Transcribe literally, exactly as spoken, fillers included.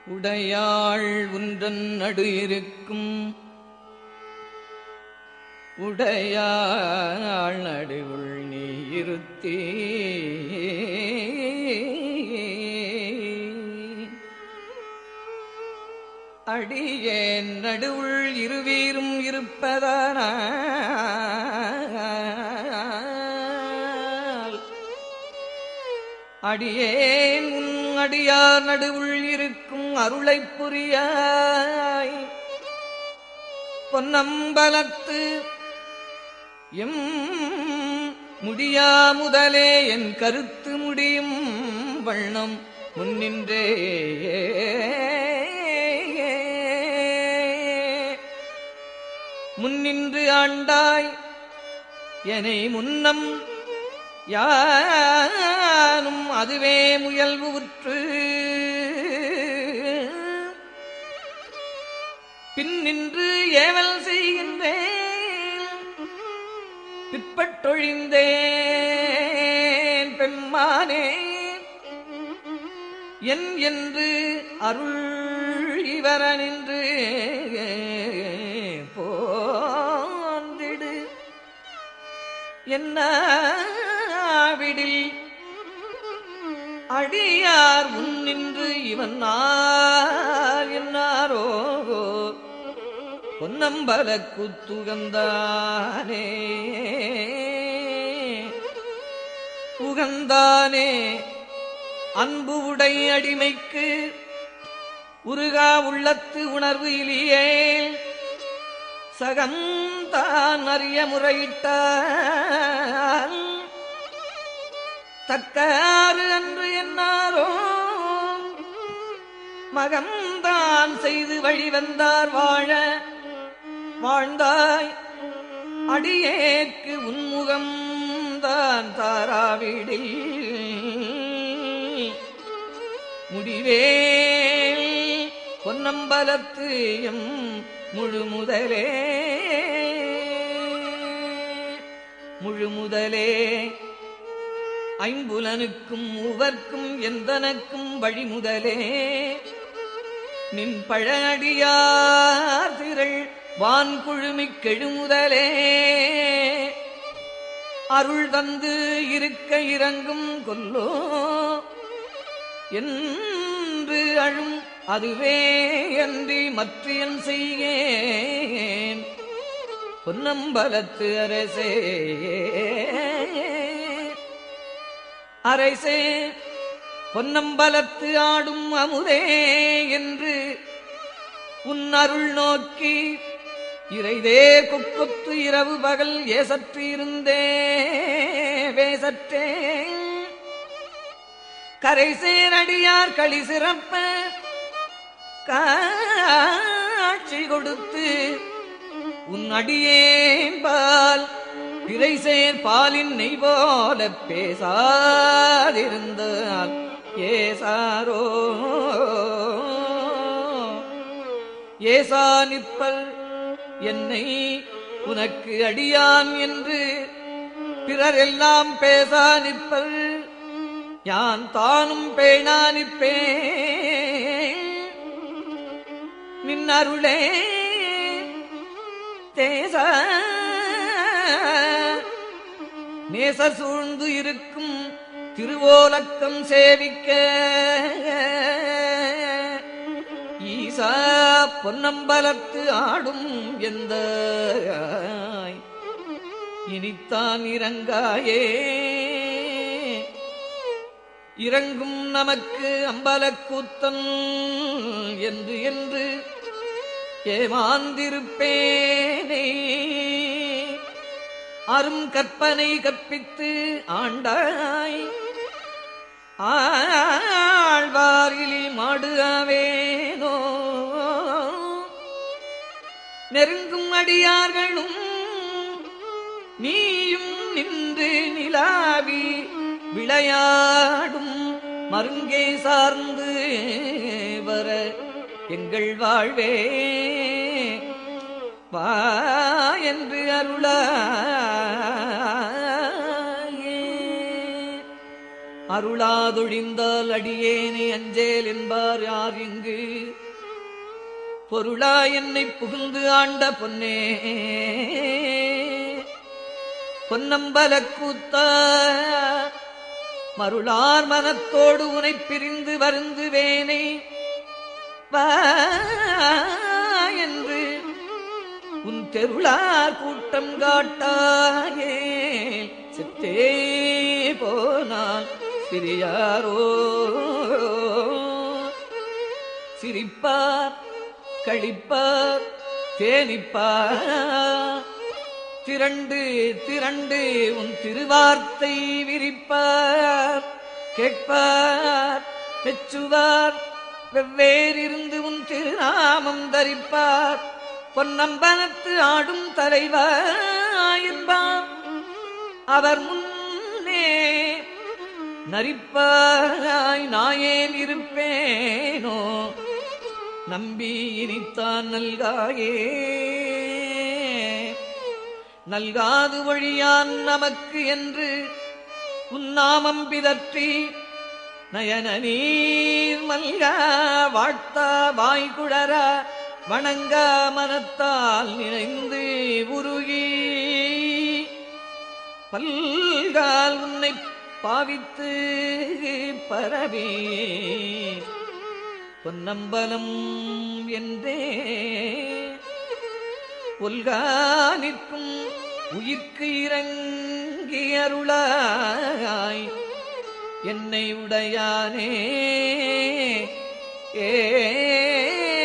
உடையாள் உன்றன் நடு இருக்கும் உடையாள் நடுவுள் நீ இருத்தே அடியேன் நடுவுள் இருவீரும் இருப்பதான அடியேன் உன் அடியார் நடுவுள் இருக்கும் அருளைப் புரியாய் பொன்னம்பலத்து எம் முடியா முதலே என் கருத்து முடியும் வண்ணம் முன்னின்றே முன்னின்று ஆண்டாய் என்னை முன்னம் யானும் அதுவே முயல்வு உற்று பின் நின்று ஏவல் செய்கின்றேன் பிற்பட்டொழிந்தேன் பெம்மானே என் என்று அருள் இவர நின்று போந்திடு என்ன விடில் அடியார் முன் நின்று இவன் நார் என்னாரோ பொன்னம்பல குத்துகந்தானே உகந்தானே அன்பு உடை அடிமைக்கு உருகா உள்ளத்து உணர்வு இலியே சகந்தான் அறிய முறையிட்டால் தக்காறு அன்று என்னாரோ மகம்தான் செய்து வழிவந்தார் வாழ வாழ்ந்தாய் அடியேற்கு உன்முகம் தான் தாராவிடில் முடிவேல் பொன்னம்பலத்து எம் முழு முதலே முழு முதலே ஐம்புலனுக்கும் உவர்க்கும் எந்தனக்கும் வழிமுதலே நின் பழடியார் திரள் வான் குழுமிக் கெழுமுதலே அருள் தந்து இருக்க இறங்கும் கொல்லோ என்று அழும் அதுவே அன்றி மற்றியன் செய்கேன் பொன்னம்பலத்து அரசே அரசே பொன்னம்பலத்து ஆடும் அமுதே என்று உன் அருள் நோக்கி இறைதே கொக்கொத்து இரவு பகல் ஏசற்று இருந்தே வேசற்றே கரைசேரடியார் களி சிறப்ப காட்சி கொடுத்து உன் அடியேன்பால் பிறைசேர் பாலின் நெய் போல பேசாதிருந்தால் ஏசாரோ ஏசா நிற்பல் என்னை உனக்கு அடியான் என்று பிறர் எல்லாம் பேசா நிற்பல் யான் தானும் பேணா நிற்பேன் நின் அருளே தேச நேச சூழ்ந்து இருக்கும் திருவோலக்கம் சேவிக்க ஈசா பொன்னம்பலத்து ஆடும் எந்த இனித்தான் இறங்காயே இறங்கும் நமக்கு அம்பலக்கூத்தன் என்று என்று ஏமாந்திருப்பேனே அரும் கற்பனை கற்பித்து ஆண்டாய் ஆழ்வாரிலி மாடுகாவேனோ நெருங்கும் அடியார்களும் நீயும் நின்று நிலாவி விளையாடும் மருங்கே சார்ந்து வர எங்கள் வாழ்வே வா என்று அருளாயே அருளாதொழிந்தால் அடியேனை அஞ்சேல் என்பார் யார் இங்கு பொருளா என்னை புகுந்து ஆண்ட பொன்னே பொன்னம்பல கூத்தா மருளார் மனத்தோடு உனை பிரிந்து வருந்துவேனை வா என்று உன் தெருளார் கூட்டம் காட்டாயே செத்தே போனால் சிறியாரோ சிரிப்பார் கழிப்பார் தேனிப்பார் திரண்டு திரண்டு உன் திருவார்த்தை விரிப்பார் கேட்பார் மெச்சுவார் வெவ்வேறிருந்து உன் திருநாமம் தரிப்பார் பொன்னம்பலத்து ஆடும் தலைவர் என்பார் அவர் முன்னே நரிப்பாராய் நாயேன் இருப்பேனோ நம்பி இனித்தான் நல்காயே நல்காது வழியான் நமக்கு என்று உன்னாமம் பிதற்றி நயன நீர் மல்கா வாழ்த்தா வாய்குழற வணங்கா மனத்தால் நினைந்து உருகி பல்கால் உன்னை பாவித்து பரவி பொன்னம்பலம் என்றே ஒல்கானிற்கும் உயிர்க்கு இறங்கி அருளாய் என்னை உடையானே ஏ